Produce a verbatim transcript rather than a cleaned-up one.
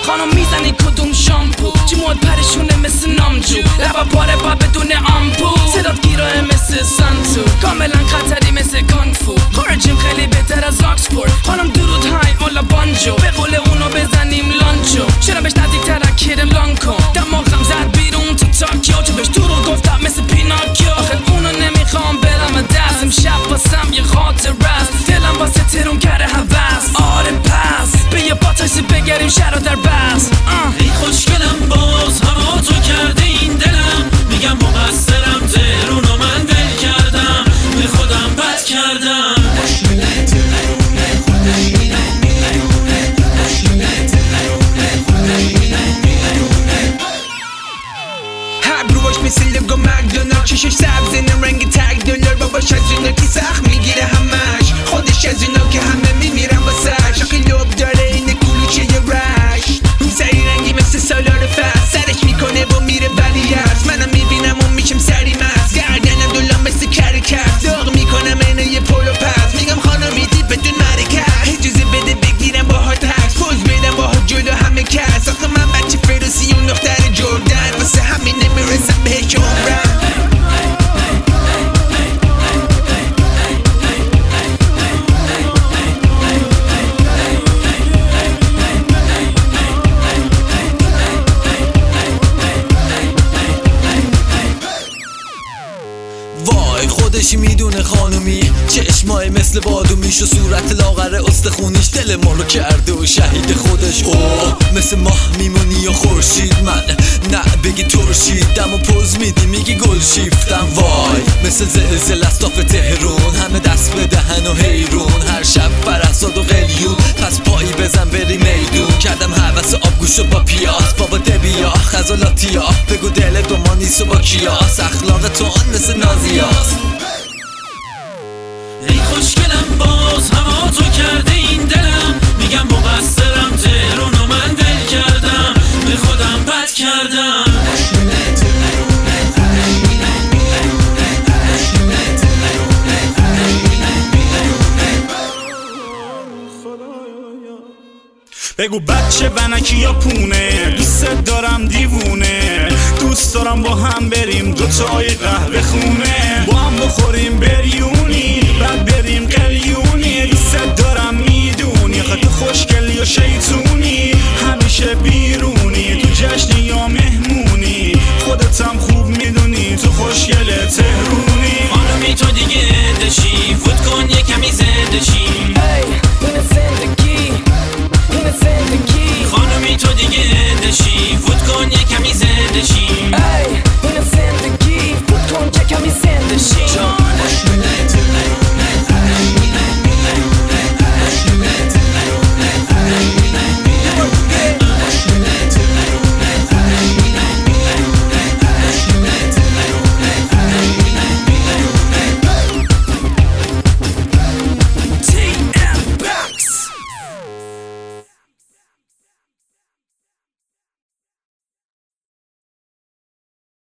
خانم میزنی کدوم شامپو جیموت پرشونه مثل نامجو لبا پاره با بدون آمپو صدات گیراه مثل سانتو کاملا خطری مثل کانگفو خارجیم خیلی بهتر از آکسفورد خانم درود های اولا بانجو به قول اونو بزنیم لانچو چرا بهش نزدیکتر اکیرم لانکو دماغم زد بیرون تو تاکیو چون بهش دروغ گفتم مثل پیناکیو آخه اونو نمیخوام برم دست امشب واسم یه خاطر است دلم واسه ترون کرده هوس آره پس به یه باتاسی بگریم شهر در بس ای خوشگلم باز هوا تو کرده این دلم میگم مقصرم ترونو من دل کردم به خودم بد کردم هبروش مثل لگو مکدونالد چشش سبز نم رنگ تگ دلار باباش از اونا که سخت میگیره همش خودش از اونا که همه میمیرن واسش آخه لب داره اینه کلوچه یه رش سری رنگی مثل سالار فست سرش میکنه و میره ولی هست منم میبینم و میشم سری مست گردنم دولام مثل کرکس داغ میکنم اینه یه پولو پس میگم خانمی دید بدون مرکز اجازه بده بگیرم با هات هکس پوز بدم با هات جلو همه کس آخه من بچه فروسی اون دختر جردن واسه همین نمیرسم بهش عمرم وای خودشی میدونه خانومی چشمای مثل بادومیش و صورت لاغر استخونیش دل ما رو کرده و شهید خودش اوه مثل ماه میمونی و خورشید من نه بگی ترشید دم و پوز میدی میگی گل شیفتم وای مثل زلزله استاف تهرون همه دست به دهن و حیرون هر شب فرحزاد و قلیون پس پایی بزن بری میدون کردم حوث آبگوشو با پیاز بابا دبیا خزالاتیا بگو دل دوما نیست و با کیاس اخلاق تو آن مثل نازیاست ای خوشگلم باز هوا تو کرده این دلم میگم مقصرم تهرونو من دل کردم به خودم بد کردم بگو بچه ونکی یا پونه دوست دارم دیوونه دوست دارم با هم بریم دوتای قهوه خونه با هم بخوریم بریونی بعد بریم قلیونی دوست دارم میدونی خط خوشگلی و شیطون